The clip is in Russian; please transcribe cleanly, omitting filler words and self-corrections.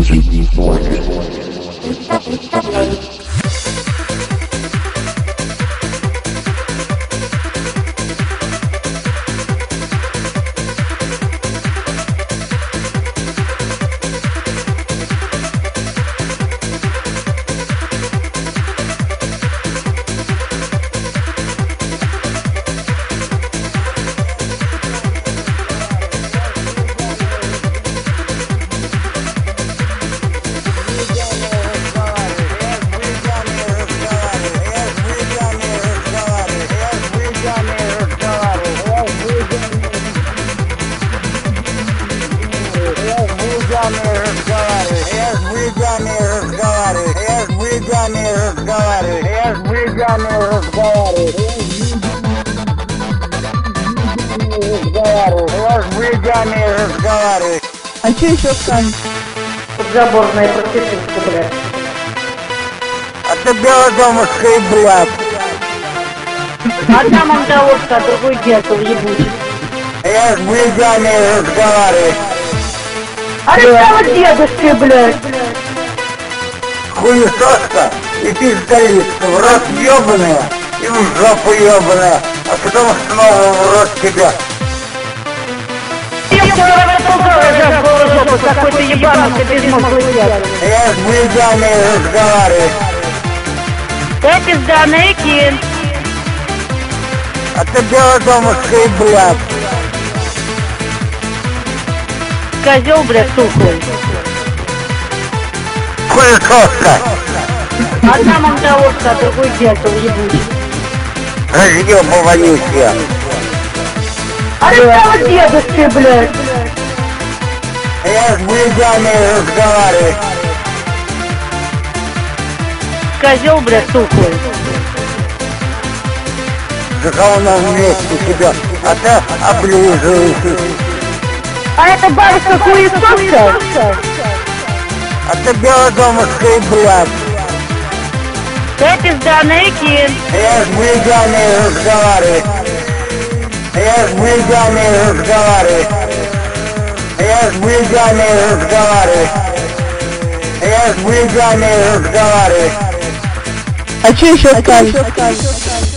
А что еще скажешь? Подзаборная проститутка, блядь. А ты белодомовская, блядь. Одна мандаловка, а другой дятел ебучий. Я с блядями разговариваю. А ты стала дедушкой, блядь. Хуесоска и пиздолитка, в рот ебаная и в жопу ебаная, а потом снова в рот тебя. Какой ты ебанутый безмозглый дядя. Я с блядями разговариваю. Ты пизданый кин. А ты белодомовская, блядь. Козел, блядь, тухлый. Хуесоска. Одна мандаловка, а другой дятел ебучий. Разъёба вонючая. А ты стала дедушкой, блядь. Я с блядями разговариваю. Козел, блядь, тухлый. За говном вместе тебя, а ты облизываешь. А это бабушка хуесоска? А ты белодомовская, блядь. Ты пизданый кин. Я с блядями разговариваю. Я с блядями разговариваю. Я с блядями разговариваю. Я с блядями разговариваю. А что еще скажешь?